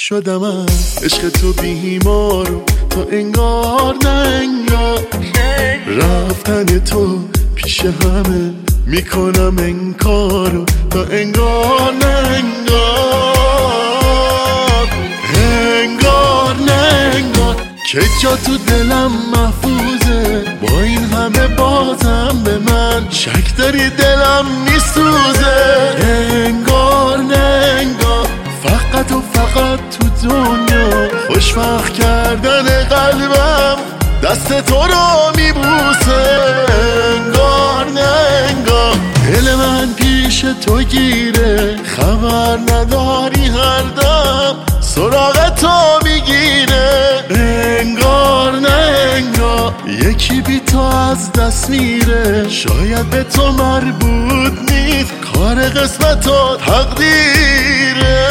شدم از عشق تو بیمارو تا انگار نه انگار رفتن تو پیش همه میکنم انکارو تا انگار نه انگار که جا تو دلم محفوظه با این همه بازم به من شک داری دلم میسوزه انگار نه انگار فقط و فقط تو دنیا خوشبخت کردن قلبم دست تو رو میبوسه انگار نه انگار دل من پیش تو گیره خبر نداری هر دم سراغ تو میگیره انگار نه انگار یکی بی تو از دست میره شاید به تو مربوط نیست کار قسمت و تقدیره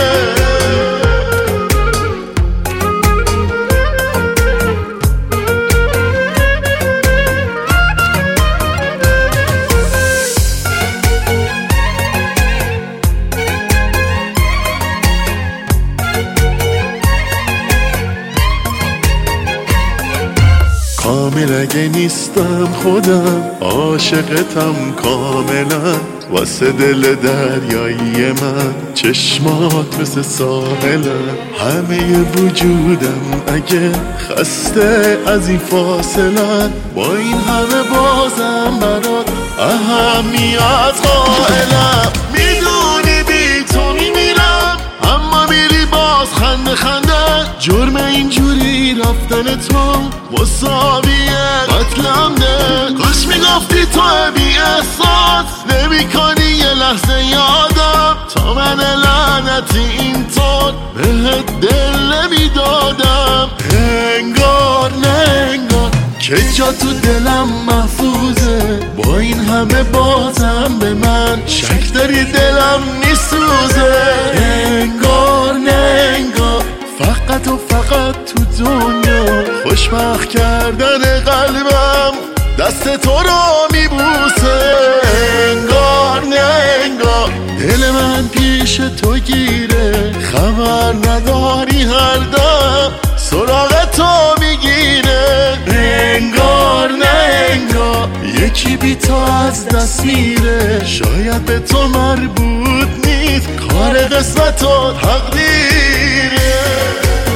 کامل اگه نیستم خودم عاشقتم کاملا واسه دل دریایی من چشمات مثل ساحلن همه وجودم اگه خسته از این فاصلن با این همه بازم برات اهمیت قائلم میدونی بی تو میمیرم اما میری باز خنده خنده جرم اینجوری رفتن تو مساویه قتلم ده کاش میگفتی تو بی احساس نمی کنی یه لحظه یادم تا من لعنتی اینطور بهت دل نمیدادم انگار نه انگار که جا تو دلم محفوظه با این همه بازم به من شک داری دلم میسوزه انگار نه انگار فقط و فقط تو دنیا خوشبخت کردن قلبم دست تو رو میبوسه انگار نه انگار دل من پیش تو گیره خبر نداری هر دم سراغ تو میگیره انگار نه انگار یکی بی تو از دست میره شاید به تو مربوط نیست کار قسمت و تقدیره